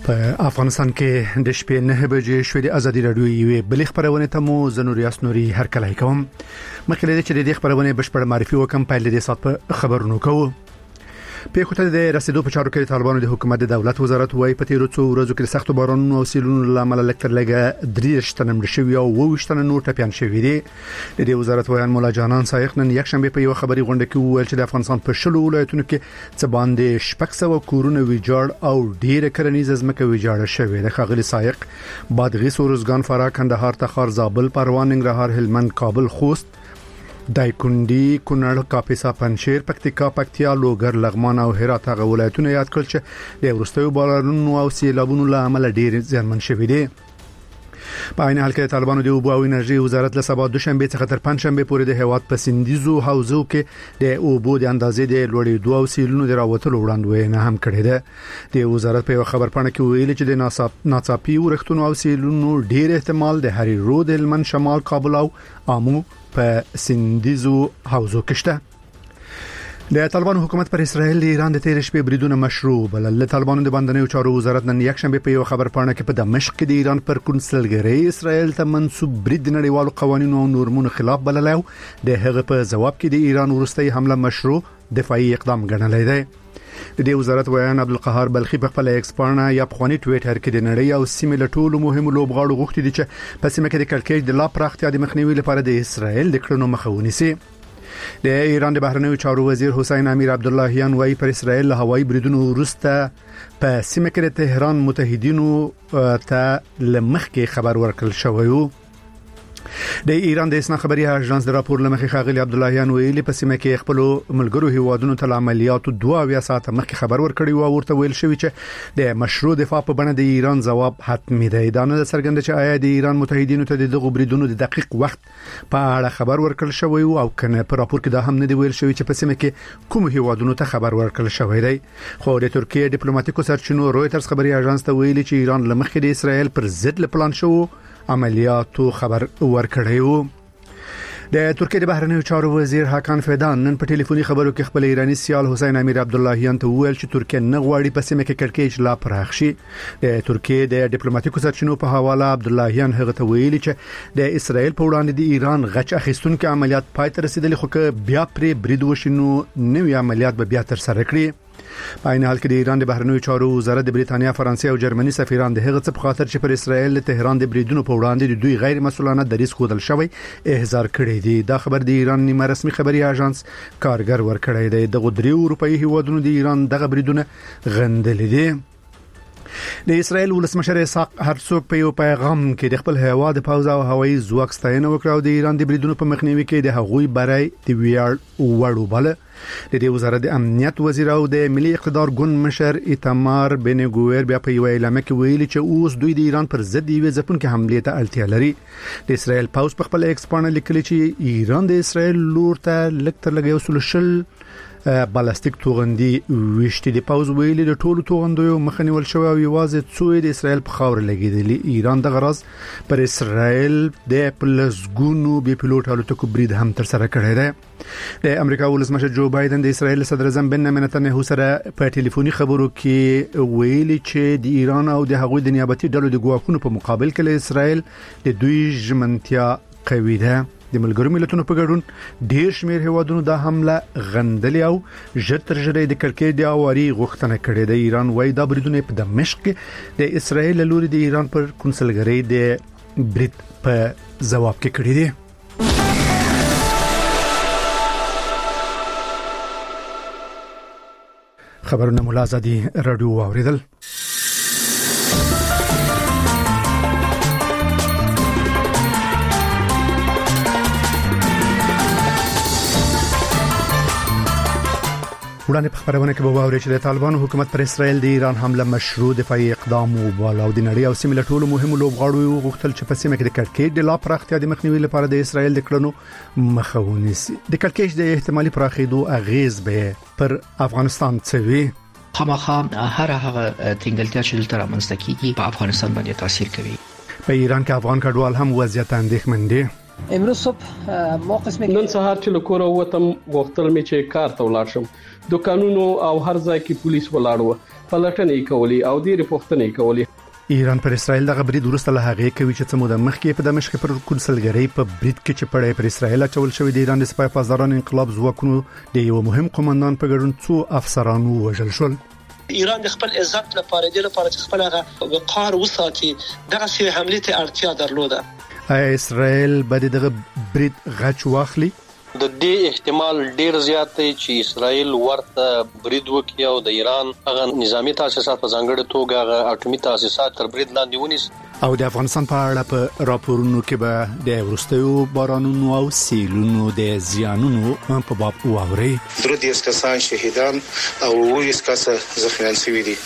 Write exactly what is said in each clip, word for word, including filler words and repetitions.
په افغانستان کې د شپې نه بجې شوې د ازادي رادیو یوې بل خبرونه ته مو زنور یاسنوري هر کله کوم مخکې چې د خبرونه بشپړ معرفي وکم په لدې سات په خبرونو کوو په کوټه د رسیدو په چارو کې طالبانو د حکومت د دولت وزارت وايي په تیرو څو ورځو کې سخت بارانونو او سیلونو لامل لکتر لګه درې شتنم شوی او وښتنه نور ټپيان شوی دي د دې وزارت وایي مولا جانان سایق نن یک شنبه په یو خبري غونډه کې وویل چې د افغانستان په شلو ولایتونو کې څه باندې شپږ سوه کورونه ویجاړ او ډېر کرنیز ځمکه ویجاړ شوی د خاغلی سایق بادغیس ورزګان فراه کندهار تخار زابل پروان ننګرهار هلمند کابل خوست دایکندی کونړ کاپیسا پنځیر پکتیکا پکتیا لوګر لغمان او هرات هغه ولایتونه یاد کړل چې د ورستیو بارانونو او سیلابونو له امله ډېر زیانمن شوي دي په عین حال کې طالبانو د اوبو او انرژي وزارت له سبا دوشنبه څخه تر پنځشنبه پورې د هیواد په سندیزو حوزو کې د اوبو د اندازې د لوړېدو او سیلونو د راوتلو وړاندوینه هم کړې ده د وزارت په خبر پاڼه کې ویلي چې د ناڅاپي ورښتونو او سیلونو ډېر احتمال د هری رود هلمند شمال کابل او امو په سندیزو حوزو کې شته د طالبانو حکومت پر اسرائیل د ایران د تیر شپې بریدونه مشروع بلل د طالبانو د باندنیو چارو وزارت نن یک شنبه په یو خبر پاڼه کې په دمشق کې د ایران پر کنسلګری اسرائیل ته منسوب برید نړیوالو قوانینو او نورمونو خلاف بلل او د هغه په جواب کې د ایران ورستۍ حمله مشروع دفاعي اقدام ګڼلی دی د دې وزارت ویان عبدالقهار بلخی په خپل ایکس پاڼه یا په خونی ټویټر کې د نړۍ او سیمې له ټولو مهمو لوبغاړو غوښتي دي چې په سیمه کې د کلکېج د لا پراختیا د مخنیوي لپاره د اسرائیل د کړنو مخه ونیسي د ایران د بهرنیو چارو وزیر حسین امیر عبداللهیان وايي پر اسرائیل له هوایي بریدونو وروسته په سیمه کې د تهران متحدینو ته لمخکې خبر ورکړل شوی د ایران د اسنا خبري اژانس د راپور لمخې خاغلی عبداللهیان ویلي په سیمه کې خپل ملګرو هیوادونو ته عملیاتو دوه اویا ساعته مخکې خبر ورکړی او ورته ویل شوی چې د مشروع دفاع په بڼه د ایران جواب حتمی دی دا نه څرګنده چې آیا د ایران متحدینو ته د دغه بریدونو د دقیق وخت په اړه خبر ورکړل شوی او کنه په راپور کې دا هم نه دی ویل شوی چې په سیمه کې کوم هیوادونو ته خبر ورکړل شوی دی خو د ترکیه ډیپلوماټیکو سرچینو رويټرز خبري اژانس ته ویلي چې ایران لمخې د اسرائیل پر ضد پلان شو عملیاتو خبر ورکړیو د ترکیه د بهرنیو چارو وزیر حکان فیدان نن په ټلیفوني خبرو کې خپل ایرانی سیال حسین امیر عبداللهیان ته وویل چې ترکیه نه غواړي په سیمه کې کړکېچ لا پراخ شي د ترکیه د ډیپلوماټیکو سرچینو په حواله عبداللهیان هغه ته ویلي چې د اسرائیل په وړاندې د ایران غچ اخیستونکو عملیات پای ته رسیدلي خو که بیا پرې برید وشینو نوې عملیات به بیا تر سره کړي په عین حال کې د ایران د بهرنیو چارو وزارت د بریتانیا فرانسې او جرمني سفیران د هغه څه په خاطر چې پر اسرائیل له تهران د بریدونو په وړاندې د دوی غیر مسؤلانه دریځ خودل شوی احضار کړی دی دا خبر د ایران نیمه رسمي خبري اژانس کارګر ورکړی دی د غدري اروپאי هیوادونو د ایران دغه بریدونه غندل دي د اسرائیل ولسمشر اسحاق هرڅوک په یو پیغام کې د خپل هوا د پاوز او هوایي ځواک ستاینه وکړه او د ایران د بریدونو په مخنیوي کې د هغوی برای د ویاړ وړو بل د دې وزارت د امنیت وزیر او د ملي اقتدار ګوند مشر ایتمار بن ګویر بیا په یو اعلامیه کې ویلي چې اوس دوی د ایران پر ضد یو ځپونکو حمله ته اړتیا لري د اسرائیل پاوز په خپل ایکس پاڼه لیکلي چې ایران د اسرائیل لور ته لکتر لګي وسول شل بالستیک توغندي وشتي د پاوز ویلي د ټولو توغندیو مخنیول شوی او یوازې څو د اسرائیل په خاور لګیدلی ایران د غرض پر اسرائیل د پلسګونو بي پيلوټ الوتکو برید هم تر سره کړی دی د امریکا ولسمشر جو بایدن د اسرائیل صدر اعظم بنیامین نتنیاهو سره په ټلیفوني خبرو کې ویلي چې د ایران او د هغوی د نیابتي ډلو د ګواښونو په مقابل کې له اسرائیل د دوی ژمنتیا قوي ده د ملګرو ملتونو په ګډون ډیر شمیر هیوادونو دا حمله غندلې او ژتر ژړې د کړکېچ د اواري غوښتنه کړې د ایران وای دا بریدونه په دمشق کې د اسرائیل لوري د ایران پر کنسلګری د برید په جواب کې کړی دی خبرونه مولا زادي رادیو اوریدل وړاندې په خبرونه کې به واوري چې د طالبانو حکومت پر اسرائیل د ایران حمله مشروع دفاعي اقدام وباله او د نړۍ او سیمې له ټولو مهمو لوبغاړو غوښتل چې په سیمه کې د کړکېچ د لا پراختیا د مخنیوي لپاره د اسرائیل د کړنو مخه ونیسي د کړکېچ د احتمالي پراخېدو اغیز به پر افغانستان څه وي خامخا هر هغه تنګلتیا چې دلته رامنځته کیږي په افغانستان باندې تاثیر کوي په ایران کې افغان کډوال هم وضعیت اندېښمن دي امروز صبح ما قسمه نن سهار چې له کوره وتم وختل می چې کار ته ولاړ شم دکانونو او هر ځای کې پولیس ولاړ و پلټنې کولې او ډېر پوښتنې کولې ایران پر اسرائیل دغه برید ورسته له هغه کوي چې څه موده مخکې په دمشق پر کنسلګری په برید کې چې پړې پر اسرائیل چول شوې د ایران د سپای پاسداران انقلاب ځواکونو د یو مهم قومندان په ګډون څو افسرانو وژل شول. ایران د خپل عزت لپاره د لپاره چې خپل هغه وقار وساتي دغه سي حمله ته اړتیا درلوده. اسرائیل به دغه برید غچ واخلي. د دې احتمال ډیر زیات دی چې اسرائیل ورته برید وکړي او د ایران هغه نظامی تاسیسات په ځانګړي توګه هغه اټومي تاسیسات تر برید لاندې ونیسي. او د افغانستان په اړه په راپورونو کې به د ورستیو بارانونو او سیلونو د زیانونو په باب واوري. درې دیس کسان شهیدان او اووه کسان زخمیان شوي دي.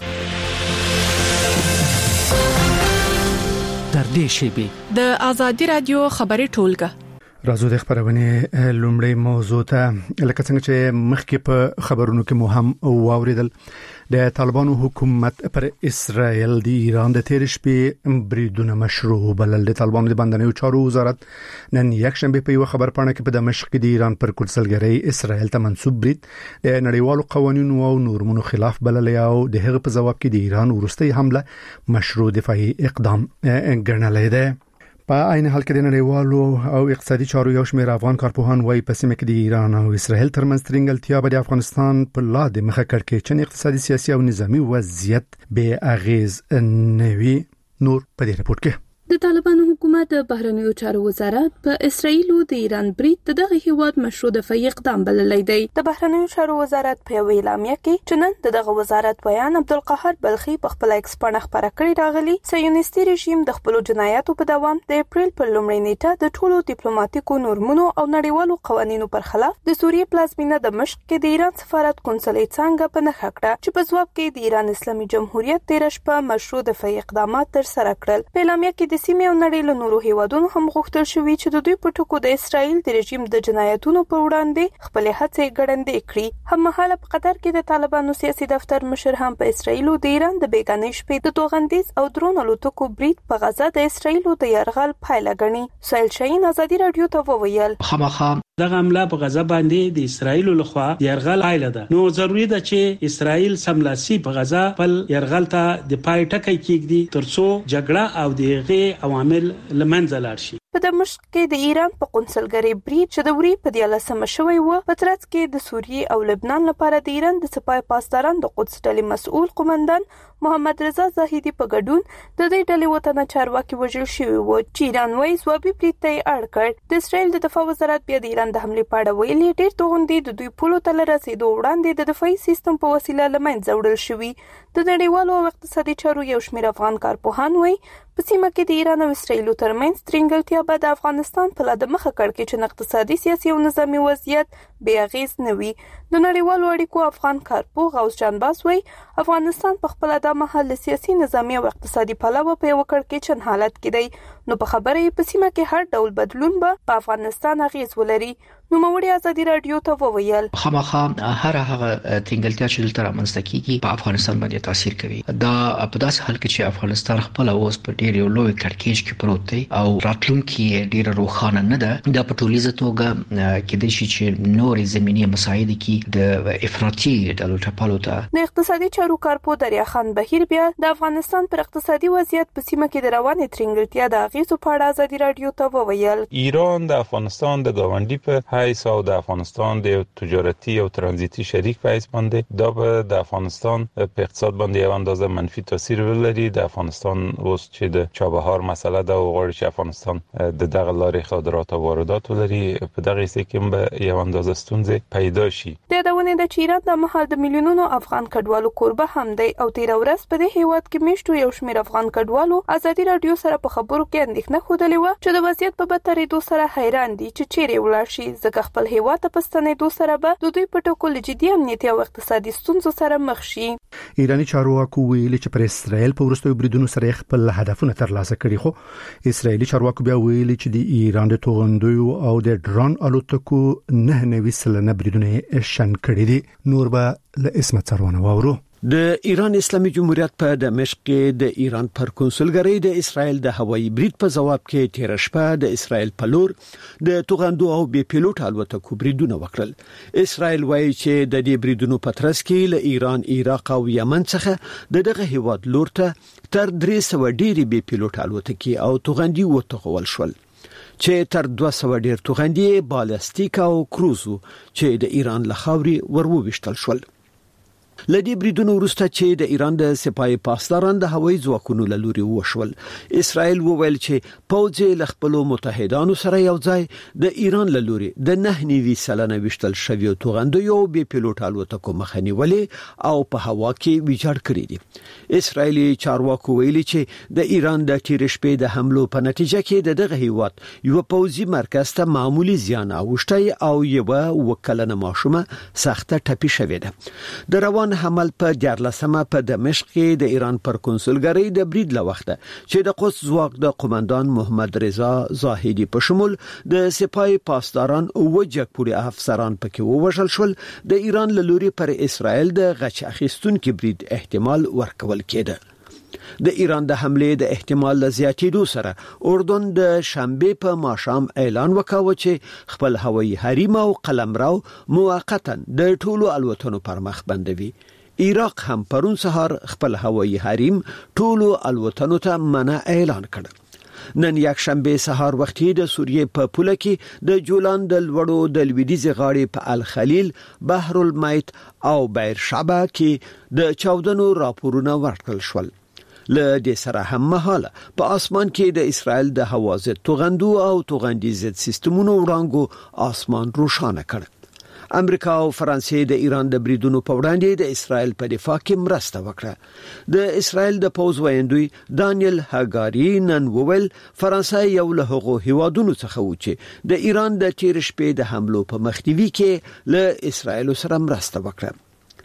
در دې شیبه د آزادي رادیو خبري ټولګه راځو د خبرونه لومړی موضوع ته لکه څنګه چې مخکې په خبرونو کې مو هم واوریدل د طالبانو حکومت پر اسرائیل د ایران د تیر شپې بریدونه مشروع بلل. د طالبانو د بندنیو چارو وزارت نن یک شنبه په یو خبر پاڼه کې په دمشق کې د ایران پر کنسلګری اسرائیل ته منسوب برید د نړیوالو قوانینو او نورمونو خلاف بلل او د هغه په جواب کې د ایران ورستۍ حمله مشروع دفاعي اقدام ګڼلې ده. په عین حال کې د نړیوالو او اقتصادي چارو یو شمېر افغان کارپوهان وايي په سیمه کې د ایران او اسرائیل ترمنځ ترنګلتیا به د افغانستان په لاد مخه کړکېچن اقتصادي سیاسي او نظامی وضعیت به اغیز نوي. نور په دې رپورت کې د طالبانو حکومت د بهرنیو چارو وزارت په اسرائیل او د ایران برید دغه هیواد مشروع دفاعي اقدام بللی دی. د بهرنیو چارو وزارت په اعلامیه کې چې نن دغه وزارت بیان عبدالقاهر بلخي په خپل ایکس باندې خبره کړې راغلي صهیونیستي رژیم د خپل جنایاتو په دوام د اپریل پر لومړۍ نیټه د ټولو ډیپلوماټیکو نورمونو او نړیوالو قوانینو پر خلاف د سوریې پلازمینه دمشق کې د ایران سفارت قونسلۍ څنګه په نښه کړه چې په ځواب کې د ایران اسلامي جمهوریت تیر شپه مشروع دفاعي اقدامات تر سره کړل. په اعلامیه کې د سیمې او نړۍ له نورو هیوادونو هم غوښتل شوی چې د دوی په ټکو د اسرائیل د رژیم د جنایتونو په وړاندې خپل هڅې ګړندې کړي. هم مهاله په قطر کې د طالبانو سیاسي دفتر مشر هم په اسرائیل او د ایران د بیګانې شپې د توغندیز او درون الوتکو برید په غزا د اسرائیل او د یرغل پایله ګڼي. سهیل شاهین آزادي رادیو ته وویل خامخا دغه حمله په غزا باندې د اسرائیل لخوا یرغل پایله ده. نو ضروری ده چې اسرائیل سملاسي په غزا بل یرغل ته د پای ټکی کېږي ترڅو جګړه او دغه عوامل لمنځه لاړ شي. په دمشق کې د ایران په قونسلګری برید چې د وری په دیالسمه شوی و په ترڅ کې د سوریې او لبنان لپاره د ایران د سپای پاسداران د قدس ډلې مسؤل قومندان محمد رضا زاهدی په ګډون د دې ډلې وطن چارواکي وژل شوی و چې ایران وايي ځوابي برید ته اړ کړ. د اسرائیل د دفاع وزارت بیا د ایران د حمله په اړه ویلي ډېر توغندي د دوی پولو ته رسیدو وړاندې د دفاعي سیستم په وسیله لمنځه وړل شوی. د نړیوالو او اقتصادي چارو یو شمېر افغان کارپوهان وايي په سیمه کې د ایران او اسرائیل ترمنځ ترنګلتیا به د افغانستان په لاد مخه کړکېچن اقتصادي سیاسي او نظامی وضعیت بې اغیز نه وي. د نړیوالو اړیکو افغان کارپوه غوث جان باس وايي افغانستان په خپل د محل سیاسي نظامی او اقتصادي پلوه په یو کړکېچن حالت کې دی. نو په خبره په سیمه کې هر ډول بدلون به په افغانستان اغیز ولري. نو موري آزادي رادیو ته وویل خامخا هر هغه تنګلتیا چې دلته رامنځته کیږي په افغانستان باندې تاثیر کوي. دا په داسې حال کې چې افغانستان خپل اوس په ډیر یو لوی کړکېچ کې پروت دی او راتلونکي ډیر روښانه نه ده. دا په ټولیزه توګه کې د شي چې نورې زمینی مساعد کې د افراطي ډلو ټپالو ته د اقتصادي چارو کارپو دریا خان بهیر بیا د افغانستان پر اقتصادي وضعیت په سیمه کې د روانې ترنګلتیا د اغیزو په اړه آزادي رادیو ته وویل ایران د افغانستان د گاونډي په حیث او د افغانستان د تجارتي او ترانزیتي شریک په حیث باندې دا به د افغانستان په اقتصاد باندې یو اندازه منفي تاثیر ولري. د افغانستان اوس چې د چابهار مسله ده او غواړي چې افغانستان د دغه لارې صادرات او واردات ولري په دغه حصه کې به یو اندازه ستونزې پیدا شي. د دونه د چیران د مهال د میلیونونو افغان کډوالو کوربه هم دی او تیر ورځ په دې هیواد کې میشتو یو شمېر افغان کډوالو آزادي رادیو سره په خبرو کې اندېښنه خوده و چې د وضعیت په بدترېدو سره حیران دي چې چیرې ولاړ شي ځکه خپل هیواد ته پستنېدو سره به د دوی په ټکو له جدي امنیتي او اقتصادي ستونزو سره مخ شي. ایرانی چارواکو ویلي چې پر اسرائیل په وروستیو بریدونو سره خپل هدفونه ترلاسه کړي خو اسرائیلي چارواکو بیا ویلي چې د ایران د توغندیو او د ډرون الوتکو نه نوي سلنه بریدونه شن کړي دي. نور به له اسمت سروانه واورو. د ایران اسلامي جمهوریت په دمشق کې د ایران پر کنسولګری د اسرائیل د هوایي برید په جواب کې تیر شپه د اسرائیل په لور د توغندو او بي پیلوټ الوتکو بریدونه وکړل. اسرائیل وایي چې د دې بریدونو په ترڅ کې له ایران، عراق او یمن څخه د دغه هیواد لور ته تر درې سوه ډېری بي پیلوټ الوتکې او توغندي وټغول شول چې تر دوه سوه ډېر توغندي بالستیک او کروزو چې د ایران له خاوري ورو وشتل شول. لدی بریدونو وروسته چې د ایران د سپای پاسداران د هوایي ځواکونو له لوري وشول، اسرائیل وویل چې پوځ له خپل متحدانو سره یو ځای د ایران له لوري د نه نیوي سلنه وشتل شوی توغندو یو بي پیلوټ الوتکو مخنیولې او په هوا کې ویجاړ کړی دي. اسرائیلي چارواکو ویلي چې د ایران د تیر شپې د حملو په نتیجه کې د دغه هیواد یو پوځي مرکز ته معمولی زیان اوښتای او یو وکلنه ماشومه سخته ټپي شوې ده. د روان حمل په دیارلسمه په دمشق کې د ایران پر کنسولګری د برید لوخته چې د قدس ځواک د قومندان محمد رضا زاهدی په شمول د سپای پاسداران او وجهپوري افسران پکې ووژل شول، د ایران له لوري پر اسرائیل د غچ اخیستونکو برید احتمال ورکول کېده. د ایران د حملې د احتمال زیاتېدو سره اردن د شنبه په ماښام اعلان وکاوه چې خپل هوایي حریم او قلمرو موقتا د ټولو الوتنو پر مخ بندوي. عراق هم پرون سهار خپل هوایي حریم ټولو الوتنو ته منع اعلان کړ. نن یک شنبه سهار وختي د سوریې په پوله کې د جولان د لوړو د لویدیځ غاړې په الخلیل، بحر المیت او بیر شعبه کې د چاودنو راپورونه ورکړل شول. له دې سره هم مهاله په اسمان کې د اسرائیل د هوا ضد توغندو او توغندي ضد سیستمونو وړاندو اسمان روښانه کړ. امریکا او فرانسې د ایران د بریدونو په وړاندې د اسرائیل په دفاع کې مرسته وکړه. د اسرائیل د پوز ویندوی دانیل هاګاری نن وویل فرانسې یو له هغو هیوادونو څخه و چې د ایران د تیر شپې د حملو په مخنیوي کې له اسرائیل سره مرسته وکړه.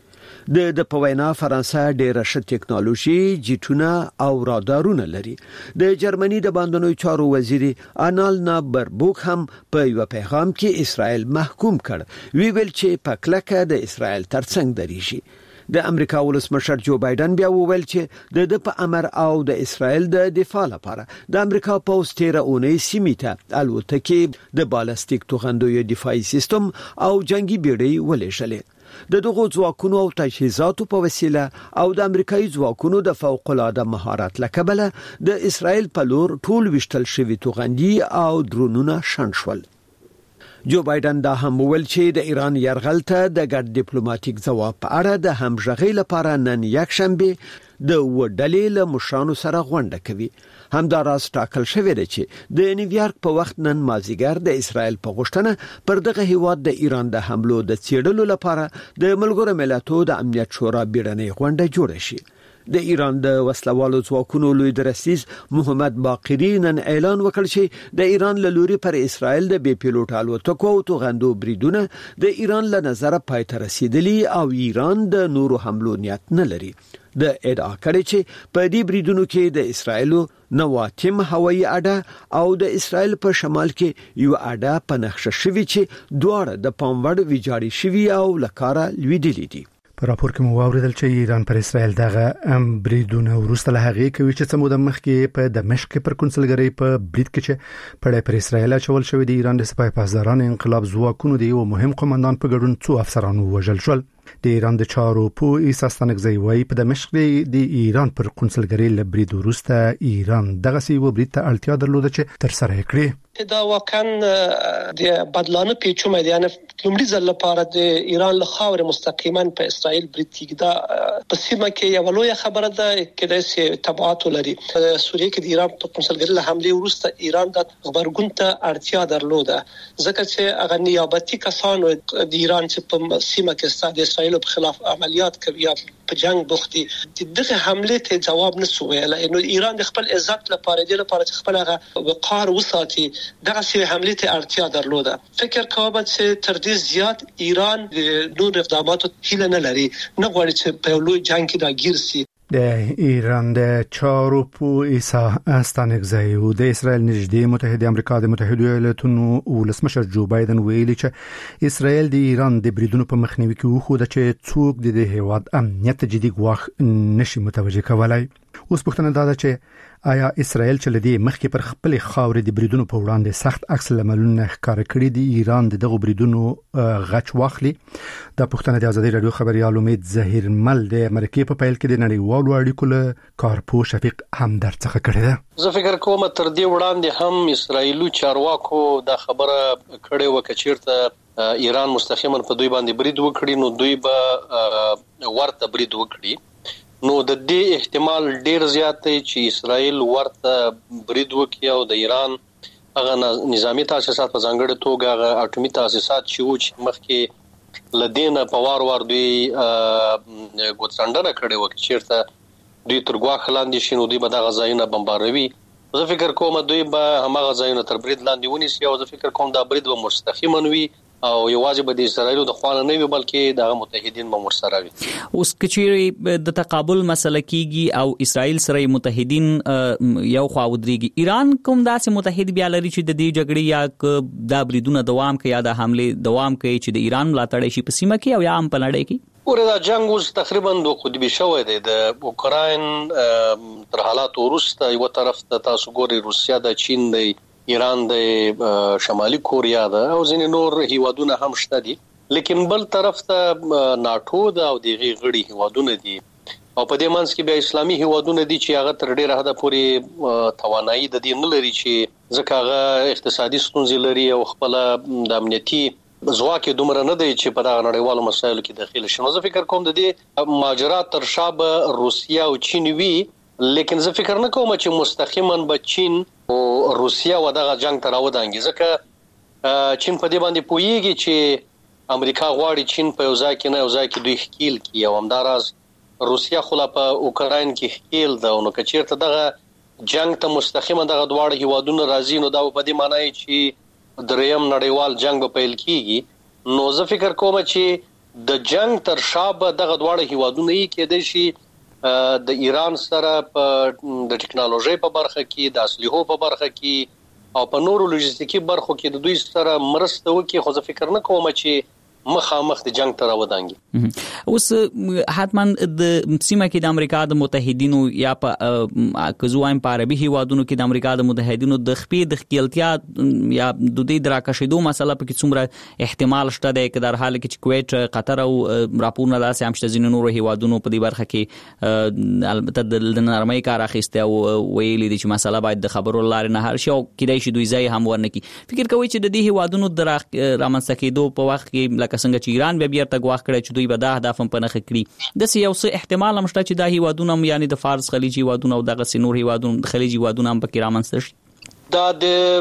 د د پوینا فرانسه ډېر ښه ټکنالوژي، جیټونه او رادارونه لري. د جرمني د باندنوي چارو وزیر آنالنا بربوک هم په یو پیغام کې اسرائیل محکوم کړ، وی ویل چې په کلکه د اسرائیل ترڅنګ درېږي. د امریکا ولسمشر جو بایدن بیا وویل چې د د په امر او د اسرائیل د دفاع لپاره د امریکا پوز تیره اونۍ سیمې ته الوتکې د بالستیک توغندوی دفاعي سیستم او جنگي بیړۍ ولېږلې. د دغو ځواکونو او تجهیزاتو په وسیله او د امریکایي ځواکونو د فوق العاده مهارت لکبله د اسرائیل په لور ټول وشتل شوی توغندي او درونونه شنډ شول. جو بایدن دا هم وویل چې د ایران یرغل ته د ګډ ډیپلوماټیک ځواب په اړه د همغږۍ لپاره نن یک شنبه د وډلې له مشرانو سره غونډه کوي. همداراز ټاکل شوی دی چې د نیویارک په وخت نن مازیګر د اسرائیل په غوښتنه پر دغه هیواد د ایران د حملو د څېړلو لپاره د ملګرو ملتونو د امنیت شورا بیړنۍ غونډه جوړه شي. د ایران د وسلوالو ځواکونو لوی درسیز محمد باقری نن اعلان وکړ چې د ایران له لوري پر اسرائیل د بي پیلوټ الوتکو او توغندو بریدونه د ایران له نظره پای ته رسیدلی او ایران د نورو حملو نیت نه لري. د ادعا کړي چې په دې بریدونو کې د اسرائیل نواتم هوایي اډه او د اسرائیل په شمال کې یو اډه په نقشه شوی چې دواړه د پاموړ ویجاړي شوی او لکاره لویدلې دي. په راپور کې مو واوریدل چې ایران پر اسرائیل دغه بریدونه وروسته له هغه کوي چې څه موده مخکې په دمشق پر کنسولګری په برید کې چې پړې پر اسرائیل چول شوی دی. ایران د سپای پاسداران انقلاب ځواکونو دی او مهم قومندان په ګډون څو افسرانو وژل شول. د ایران د چارو په ایساستانګزي وای په دمشق د ایران پر کنسولګری لبرید وروسته ایران دغه سی و برید ته اړتیا درلوده چې تر سره کړي. دا واقعا د بدلانه پیچومه دي، یعنی لومړي ځل لپاره د ایران له خاورې مستقیما په اسرائیل برید کیږي. دا په سیمه کې یو لوی خبره ده چې د سي تبعات لري. سوریه کې د ایران په کنسولګری له حمله وروسته ایران د خبرګون ته اړتیا درلوده، ځکه چې هغه نیابتي کسانو د ایران چې په سیمه کې ستاسو اسرائیل په خلاف عملیات کوي یا په جنگ بوختي، دغه حمله ته جواب نسو ویل. نو ایران د خپل عزت لپاره د لپاره چې خپل هغه وقار وساتي دغه سی حمله ته اړتیا درلوده. فکر کوم چې تر دې زیات ایران د نور اقداماتو هیله نه لري، نه غواړي چې په لوی جنگ کې راګیر شي. د ایران د چارو په ایسا استانګزای او د اسرائیل نږدې متحده امریکا د متحده ایالاتونو ولسمشر جو بایدن ویلي چې اسرائیل د ایران د بریدونو په مخنیوي کې وخوده چې څوک د هیواد امنیت جدي ګواښ نشي متوجه کولای. اوس پوښتنه دا ده چې آیا اسرائیل چې لدی مخکې پر خپل خاورې د بریدونو په وړاندې سخت عکس العملونه ښکار کړی دی ایران د دغه بریدونو غچ واخلي؟ دا پوښتنه د ازادي رادیو خبريال امید ظهیر مل د امریکای په پیل کې د نړیوالو اړیکو له کارپو شفیق همدرد څخه کړی ده. زه فکر کوم تر دې وړاندې هم اسرایلو چارواکو دا خبره کړې و چې چیرته ایران مستقیما په دوی باندې برید وکړي نو دوی به ورته برید وکړي. نو د دې احتمال ډیر زیات دی چې اسرائیل ورته برید وکړي او د ایران هغه نظامی تاسیسات په ځانګړي توګه هغه اټومي تاسیسات چې و چې مخکې لدینه په وار وار دوی ګوتڅنډنه کړې و چې چیرته دوی تر ګواښ لاندې شي نو دوی به دغه ځایونه بمباروي. زه فکر کوم دوی به هماغه ځایونه تر برید لاندې ونیسي او زه فکر کوم دا برید به مستقیما وي او یوازې به د اسرایل د خوانه نه وي بلکې د متحدین به ورسره وي. اوس کچېری د تقابل مسله کیږي او اسرایل سره متحدین یو خوا ودرېږي ایران کوم داسې متحد بیا لري چې د دې جګړې یا د بریدونو دوام کوي یا د حمله دوام کوي چې د ایران ملاتړ شي په سیمه کې او یا هم په نړۍ کې؟ وردا جنگ اوس تقریبا د قطبي شوی دی د اوکراین تر حالات ورسته یو طرف ته تاسو ګوري روسیا د چین دی ایران د شمالي کوریا ده او ځینې نور هیوادونه هم شته دي لیکن بل طرف ته ناتو ده او دغه غړي هیوادونه دي او په دې منځ کې بیا اسلامي هیوادونه دي چې هغه تر ډیره حده پورې توانایي د دې نه لري چې ځکه هغه اقتصادي ستونزې لري او خپل د امنیتي ځواک دومره نه دی چې په دغه نړیوالو مسایلو کې داخله شي. نو زه فکر کوم د دې ماجرا تر شابه روسیا او چین وی لیکن زه فکر نه کوم چې مستقیما به چین او روسیا و دغه جنگ ته راودانګي ځکه چین په دې باندې پوهیږي چې امریکا غواړي چین په یو ځای کې نه یو ځای کې دوی ښکیل کی او همداراز روسیا خو لا په اوکراین کې ښکیل ده نو که چیرته دغه جنگ ته مستقیما دغه دواړه هیوادونه راځي نو دا په دې معنی چې دریم نړیوال جنگ به پیل کیږي. نو زه فکر کوم چې د جنگ تر شابه دغه دواړه هیوادونه یې کېدای شي د ایران سره په د ټکنالوژي په برخه کې د اسلحو په برخه کې او په نورو لوجستیکي برخو کې د دوی سره مرسته وکړي خو زه فکر نه کوم چې مخامخ د جنگ تر ودانګي. اوس حتمان د سیمه کې د امریکا د متحدینو یا په کزوایم په عربي هیوادونو کې د امریکا د متحدینو د خپې د خپلتیا یا د دې دراکشیدو مسله په کې څومره احتمال شته د کدار حال کې چې کویت قطر او راپورونه داسې هم شته ځینې نورو هیوادونو په دې برخه کې البته د نرمۍ کار اخیسته او ویلي دي چې مسله باید د خبرو لارې نه هر شي او کېدای شي دوی ځای هم ورنکي. فکر کوي چې د دې هیوادونو د رامنځته کېدو په وخت کې څنګه چې ایران به بیرته غواخ کړي چې دوی به دا هدف هم پنه کړی د یو څه احتمال هم شته چې دا هیوادونه یعنی د فارس خلیجي هیوادونه او دغه سینور هیوادونه د خلیجي هیوادونه هم پکې رامنځته شي. دا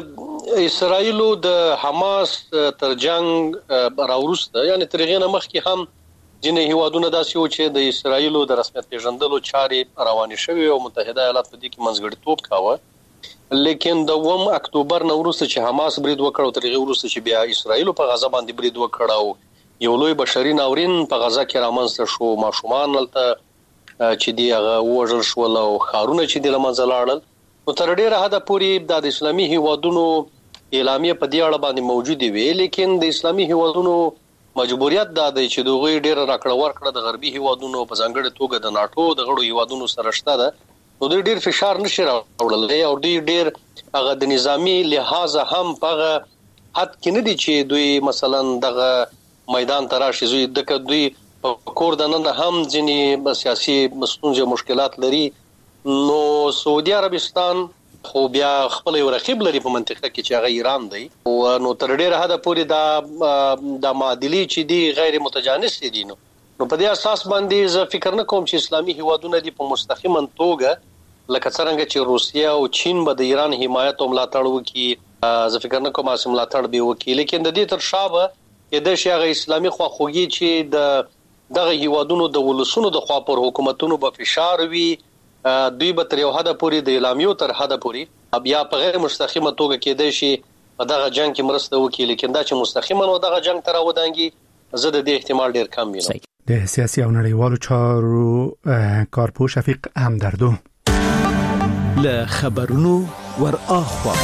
د اسرایلو د حماس تر جنگ راورسته یعنی ترغینه مخکې هم ځینې هیوادونه داسې و چې د اسرایلو د رسمیت پیژندلو چارې روانې شوې او متحده ایالات په دې کې منځګړیتوب کاوه لیکن د اووم اکتوبر نو وروسته چې حماس برید وکړ او ترغه وروسته چې بیا اسرایلو په غزا باندې برید وکړ او یو لوی بشري ناورین په غزا کې رامنځته شو ماشومان لته چې دی هغه وژل شول او خارونه چې د لمنځه لاړل نو تر ډیره حده پورې د اسلامي هیوادونو اعلامیه په دې اړه باندې موجود وي لیکن د اسلامي هیوادونو مجبوریت دا دی چې دوی ډیره راکړه ورکړه د غربي هیوادونو په ځانګړي توګه د ناتو د غړو هیوادونو سره شته ده نو دوی ډیر فشار نشي راوړل او دوی ډیر هغه د نظامی لحاظ هم په حد کې نه دي چې دوی مثلا دغه میدان تراشي زوی دغه دوی په کور د نن هم ځینی سیاسي مسونجه مشکلات لري نو سعودي عربستان خو بیا خپل یو رقیب لري په منطقه کې چې هغه ایران دی او نو تر ډیره حد پورې دا د معادلي چې دی غیر متجانس دي نو نو په دې اساس باندې زه فکر نه کوم چې اسلامي هیوادونه دی په مستقیما توګه لکه څنګه چې روسیا او چین به د ایران حمایت او ملاتړ وکړي زه فکر نه کوم چې ملاتړ به وکړي لیکن د دې تر شابه کې د شیغه اسلامي خواخوږي چې د دغه هیوادونو د ولسونو د خوا پر حکومتونو په فشار وي دوی به تر یو حد پورې د اعلامیو تر حد پورې بیا په غیر مستقیمه توګه کې د شي په دغه جنگ کې مرسته وکړي لیکن دا چې مستقیما و دغه جنگ تر ودانګي زه د دې احتمال ډیر کم وینم. د سیاسي او نړیوالو چارو کارپو شفیق همدردو له خبرونو ور اخوا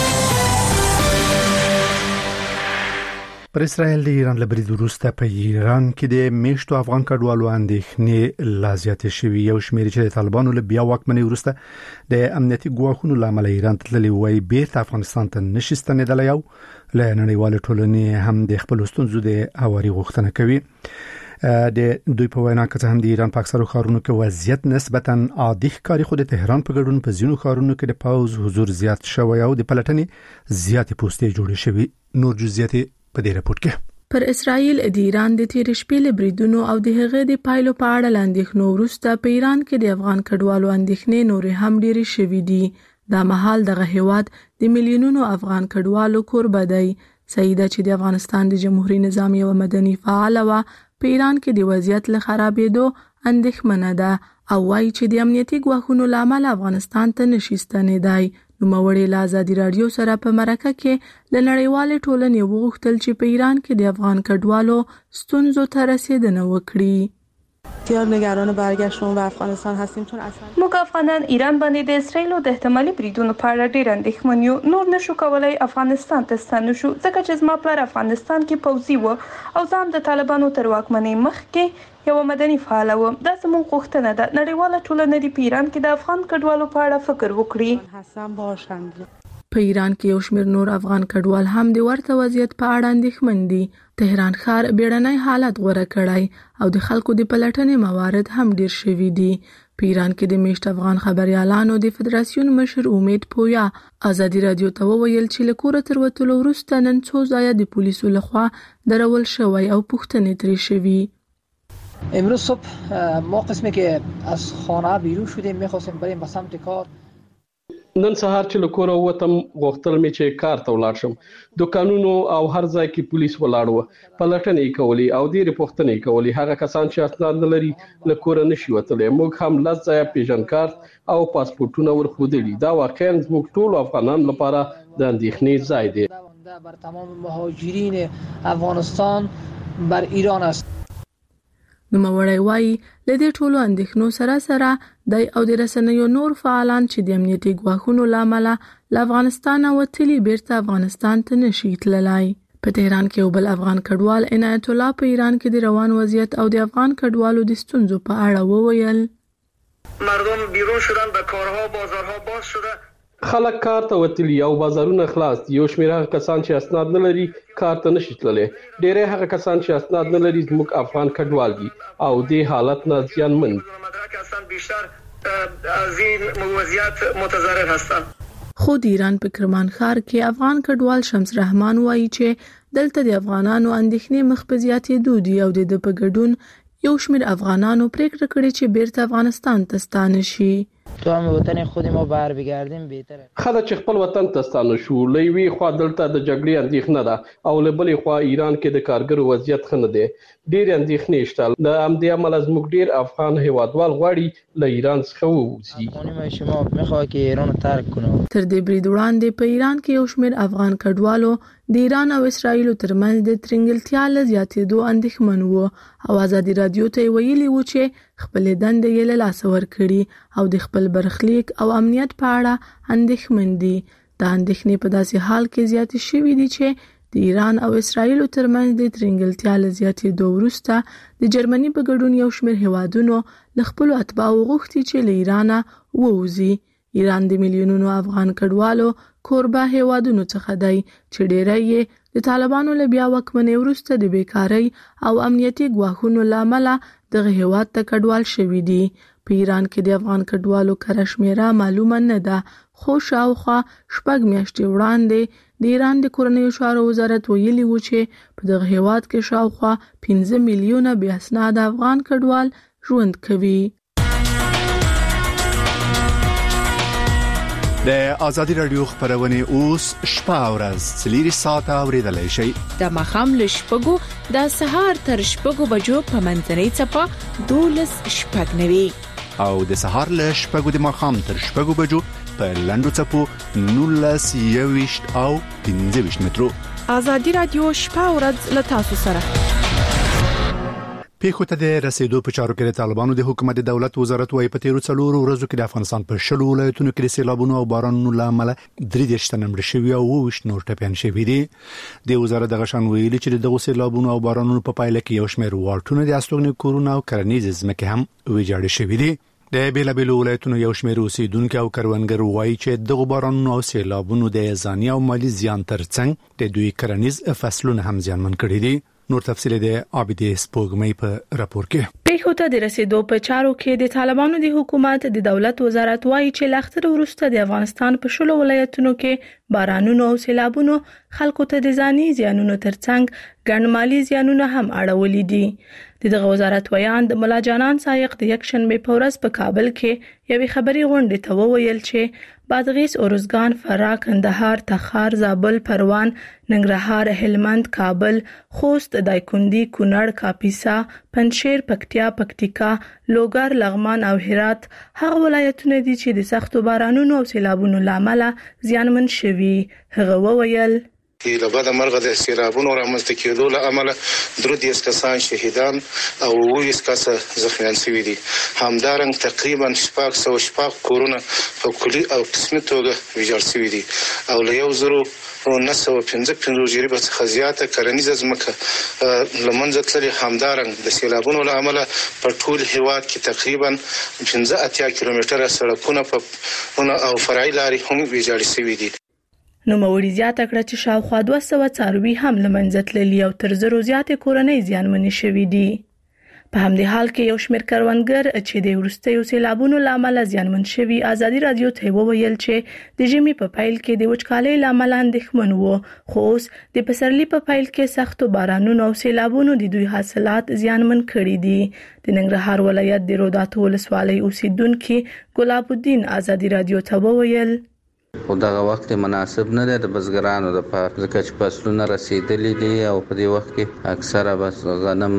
پر اسرائیل د ایران له برید وروسته په ایران کې د میشتو افغان کډوالو اندېښنې لا زیاتې شوې. یو شمېر چې د طالبانو له بیا واکمنۍ وروسته د امنیتي ګواښونو له امله ایران تللی وای بیرته افغانستان ته نشي ستنېدلی او له نړیوالې ټولنې هم د خپلو ستونزو د هواري غوښتنه کوي. د دوی په وینا کې هم د ایران په اکثرو ښارونو کې وضعیت نسبتاً عادي ښکاري، خو د تهران په ګډون په ځینو ښارونو کې د پوځ حضور زیات شوی او د پلټنې زیاتې پوستې جوړې شوې. نور جزئیات په دې راپور کې پر اسرائیل د ایران د تیر شپې له بریدونو او د هغې د پایلو په اړه لاندېښنو وروسته په ایران کې د افغان کډوالو اندېښنې نورې هم ډېرې شوې دي. دا مهال دغه هیواد د میلیونونو افغان کډوالو کوربه دی. سیده چې د افغانستان د جمهوریت نظام یو مدني فعال و په ایران کې د وضعیت له خرابېدو اندېښمنه ده او وايي چې د امنیتي ګواښونو له امله افغانستان ته نشي ستنېدای. نوموړی له ازادي رادیو سره په مرکه کې له نړیوالې ټولنې وغوښتل چې په ایران کې د افغان کډوالو ستونزو ته رسیدنه وکړي. بسیار نگران برگشتن به افغانستان هستیم چون اصلا موږ افغانان ایران باندې د اسرائیل د احتمالي بریدونو په اړه ډېر اندېښمن یو. نور نشو کولای افغانستان ته ستنو شو ځکه چې زما پلار افغانستان کې پوځي و او ځان د طالبانو تر واکمنۍ مخکې یو مدني فعال و. دا زموږ غوښتنه ده نړیواله ټولنه د ایران کې د افغان کډوالو په اړه فکر وکړي. حسن باشند په ایران کې یو شمېر نور افغان کډوال هم د ورته وضعیت په اړه اندېښمن دي. تهران ښار بیړنی حالت غوره کړی او د خلکو د پلټنې موارد هم ډېر شوي دي. په ایران کې د میشت افغان خبريالانو د فدراسیون مشر امید پویا ازادي رادیو ته وویل چې له کوره تر وتلو وروسته نن څو ځایه د پولیسو لخوا درول شوی او پوښتنې ترې شوي. امروز صبح ما قسمی که از خانه بیرون شدیم میخواستیم بریم به سمت کار. نن سهار چې له کوره ووتم غوښتل مې چې کار ته ولاړ شم. دکانونو او هر ځای کې پولیس ولاړ و، پلټنې کولې او ډېرې پوښتنې کولې. هغه کسان چې اسناد نه لري له کوره نشي وتلی. موږ هم لس ځایه پیژن کارت او پاسپورتونه ورښودلي. دا واقعا زموږ ټولو افغانانو لپاره د اندېښنې ځای دی. بر تمام مهاجرین افغانستان بر ایران است. نوموړی وایي له دې ټولو اندېښنو سره سره دی او د رسنیو نور فعالان چې د امنیتي ګواښونو له امله له افغانستانه وتلي بیرته افغانستان ته نشي تللی. په تهران کې یو بل افغان کډوال عنایت الله په ایران کې د روان وضعیت او د افغان کډوالو د ستونزو په اړه وویل. مردم بیرون شدن به کارها بازارها باز شده. خلک کار ته وتلي او بازارونه خلاص دي. یو شمېر هغه کسان چې اسناد نه لري کار ته نشي تللی. ډېری هغه کسان چې اسناد نه لري زموږ افغان کډوال دي او دې حالت نه زیانمن بیشتر از این وضعیت متضرر هستند. خو د ایران په کرمان ښار کې افغان کډوال شمس رحمان وایي چې دلته د افغانانو اندېښنې مخ په زیاتېدو دي او د په ګډون یو شمېر افغانانو پریکړه کړې چې بیرته افغانستان ته ستانه شي. تو هم وطن خود ما بر بگردیم بهتره. خلک چې خپل وطن ته ستانه شو. له یوې خوا دلته د جګړې اندېښنه ده او له بلې خوا ایران کې د کارګرو وضعیت ښه نه دی. ډېرې اندېښنې شته. له همدې امله زموږ ډېر افغان هیوادوال غواړي له ایران څخه ووځي. افغاني شما میخواد که ایران ترک کنه. تر دې برید وړاندې په ایران کې یو شمېر افغان کډوالو د ایران او اسرائیل ترمنځ د ترنګلتیا له زیاتېدو اندېښمن وو او ازادي رادیو ته ویلي وو چې خپل دندې یې له لاسه ورکړي او د خپل برخلیک او امنیت په اړه اندېښمن دي. دا اندېښنې په داسې حال کې زیاتې شوې دي چې د ایران او اسرائیل ترمنځ د ترنګلتیا له زیاتېدو وروسته د جرمني په ګډون یو شمېر هیوادونو له خپلو اتباعو غوښتي چې له ایرانه ووځي. ایران د میلیونونو افغان کډوالو کوربه هیوادونو څخه دی چې ډېری یې د طالبانو له بیا واکمنۍ وروسته د بیکارۍ او امنیتي ګواښونو له امله دغه هیواد ته کډوال شوي دي. په ایران کې د افغان کډوالو کره شمېره معلومه نه ده، خو شاوخوا شپږ میاشتې وړاندې د ایران د کورنیو چارو وزارت ویلي و چې په دغه هیواد کې شاوخوا پنځه میلیونه بې اسناده افغان کډوال ژوند کوي. د ازادي رادیو خبرونه اوس شپه او ورځ څلور ساعته اوریدلای شئ. د مخام له شپږو د سهار تر شپږو بجو په منځنۍ چپه دولس شپږ نوي او د سهار له شپږو د مخام تر شپږو بجو په لندو چپو نولس یويشت او پنځه ویشت مترو. ازادي رادیو شپه او ورځ له تاسو سره. پیښو ته د رسیدو په چارو کې طالبانو د حکومت دولت وزارت وايي په تیرو څلورو ورځو کې د افغانستان په شلو ولایتونو کې د سیلابونو او بارانونو لامل درې دیرش تنه مړه شوي او اووه ویشت نور ټپیان شوي دي. د وزارت دغه شان ویلي چې دغه سیلابونو او بارانونو په پایله کې یو شمېر واټونه د استوګنې کورونه او کرنیز ځمکې هم ویجاړې شوي دي. د بیلابیلو ولایتونو یو شمېر اوسیدونکو او کروندګر وایي چې دغه بارانونو او سیلابونو د ځاني او مالی زیان ترڅنګ د دوی کرنیز فصلونه هم زیانمن کړي دي. نور تفصیل د عابدې سپوږمۍ په راپور کې. پیښو ته د رسیدو په چارو کې د طالبانو د حکومت د دولت وزارت وايي چې لختر وروسته د افغانستان په شلو ولایتونو کې بارانونو او سیلابونو خلکو ته د ځاني زیانونو ترڅنګ ګڼ مالی زیانونه هم اړولې دي. دغه وزارت ویان د ملا جانان سایق د یک شنبه په ورځ په کابل کې یوې خبري غونډې ته وویل چې بادغیس، اورزګان، فراه، کندهار، تخار، زابل، پروان، ننګرهار، هلمند، کابل، خوست، دایکنډي، کونړ، کاپیسا، پنجشیر، پکتیا، پکتیکا، لوګر، لغمان او هرات هغه ولایتونه دي چې د سختو بارانونو او سیلابونو لامل زیانمن شوي. هغه وویل له بعد مرغه د سیلابونو رامنځته کېدو له امله درې دیرش کسان شهیدان او اووه ویشت کسه زخمیان شوي دي. همدارنګه تقریبا شپږ سوه شپږ کورونه په کلي او قسمي توګه ویجاړ شوي دي او له یو زرو نه سوه پنځه پنځوس جریبه څخه زیاته کرنیزه ځمکه له منځه تللې. همدارنګه د سیلابونو له امله په ټول هېواد کې تقریبا پنځه اتیا کیلومتره سړکونه او فرعي لارې هم ویجاړې شوي دي. نو موري زیاته کړه چې شاوخوا دوه سوه څاروي هم لمنځه تللي او تر زرو زیاتې کورنۍ زیانمنې شوي دي. په همدې حال کې یو شمېر کروندګر چې د وروستیو سیلابونو لامل زیانمن شوي ازادي رادیو ته وویل چې د ژمي په پیل کې د وچکالۍ لامل اندېښمن وو، خو اوس د پسرلي په پیل کې سختو بارانونو او سیلابونو د دوی حاصلات زیانمن کړي دي. د ننګرهار ولایت د روداتو ولسوالۍ اوسیدونکي ګلاب الدین ازادي رادیو ته وویل خو دغه وخت مناسب نه دی د بزګرانو لپاره ځکه چې فصلونه رسیدلي دي او په دې وخت کې اکثره بس غنم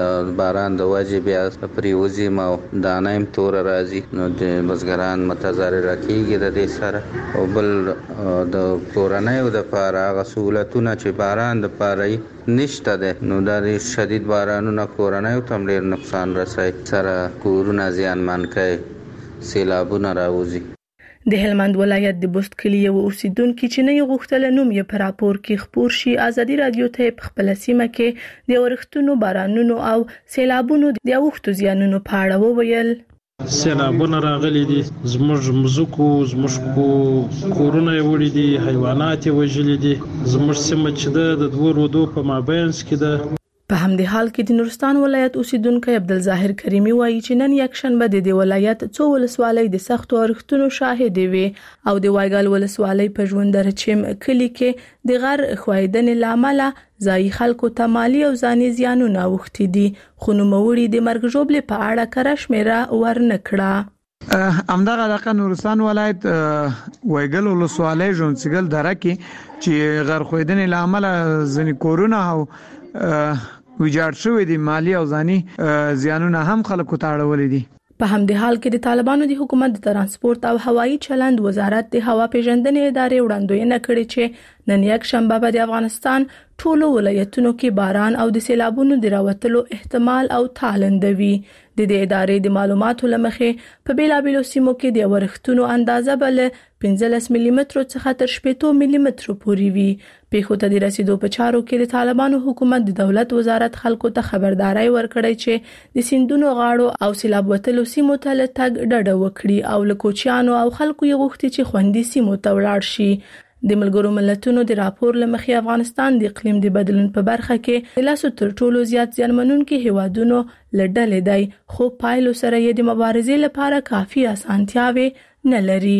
باران د وجې بیا پریوزي او دانه هم توره راځي نو د بزګران متضرر کېږي د دې سره. او بل د کورنیو دپاره هغه سهولتونه چې باران دپاره نشته ده نو د شدید بارانونو کورنیو ته هم ډېر نقصان رسوي، سره کورونه زیانمن کوي، سیلابونه راوځي. د هلمند ولایت د بست کلی یو اوسیدونکي چې نه یې غوښتل نوم یې په راپور کې خپور شي ازادي رادیو ته په خپل سیمه کې د اورښتونو، بارانونو او سیلابونو د اوښتو زیانونو په اړه وویل. سیلابونه راغلي دي، زموږ مزکو زموږ کورونه یې وړي دي، حیوانات یې وژلي دي. زموږ سیمه چې ده د دوو رودو په مابینځ کې ده. په همدې حال کې د نورستان ولایت اوسیدونکو عبدالظاهر کریمی وایي چې نن یک شنبه د دې ولایت څو ولسوالۍ د سختو اورښتونو شاهد وي او د وایګل ولسوالۍ په ژوندرچیم کلی کې د غر خوایدنې لامل ځای خلکو ته مالی او ځاني زیانونه اوښتي دي، خو نوموړي د مرګ ژوبلې په اړه کره شمیره ورنه کړه. همدغه علاقه نورستان ولایت وایګل ولسوالۍ ژوندسګل دره کې چې غر خوایدنې لامل ځینې کورونه او ویجاړ شوی دي، مالی او ځاني زیانونه هم خلکو ته اړولې دي. په همدې حال کې د طالبانو د حکومت د ترانسپورت او هوایي چلند وزارت د هوا پیژندنې ادارې وړاندوینه کړې چې نن یک شنبه به د افغانستان ټولو ولایتونو کې باران او د سیلابونو د راوتلو احتمال او تالنده وي. د دې ادارې د معلوماتو لمخې په بیلابیلو سیمو کې د ورښتونو اندازه بل پنځلس ملي مترو څخه تر شپږ ملي مترو پورې وي. پیښو ته د رسیدو په چارو کې د طالبانو حکومت د دولت وزارت خلکو ته خبرداري ورکړی چې د سیندونو غاړو او سیلاب وتلو سیمو ته لټګ ډډه وکړي او له کوچیانو او خلکو یې غوښتي چې خوندي سیمو ته ولاړ شي. د ملګرو ملتونو د راپور لمخې افغانستان د اقلیم د بدلون په برخه کې د لاسو تر ټولو زیات زیانمنونکي هیوادونو لړل دی، خو پایلو سره یې د مبارزې لپاره کافي اسانتیاوي نه لري.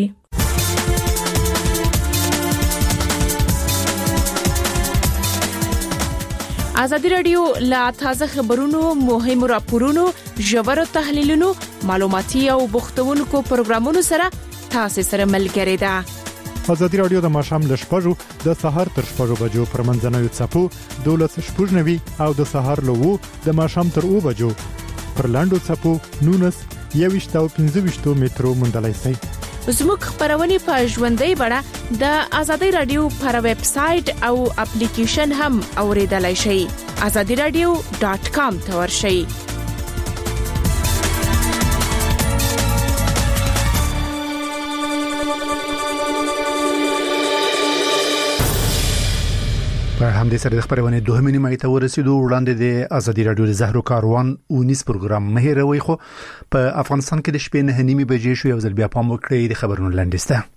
ازادي رادیو لا تازه خبرونو، مهمو راپورونو، ژورو تحلیلونو، معلوماتي او بوختونکو پروګرامونو سره تاسو سره ملګری ده. ازادي رادیو د ماښام له شپږو د سهار تر شپږو بجو پر منځنوي څپو دولس شپږ نوي او د سهار له وو د ماښام تر اوه بجو پر لاندو څپو نونس یويشت او پنځه ویشت مترو موندلای شئ. زموږ خبرونه په ژوندۍ بڼه د ازادي رادیو پر ویب سټ او اپلیکیشن هم اوریدلای شئ. azadi radio dot com ته ورشئ. په همدې سره د خبرونه دوه نیمه ته ورسېدو. وړاندې د ازادي رادیو د زهرو کاروان اونیس پروګرام مهیروي خو په افغانستان کې د شپې نه نیمه بجې شو. یو ځل بیا پام وکړئ د خبرونو لاندسته.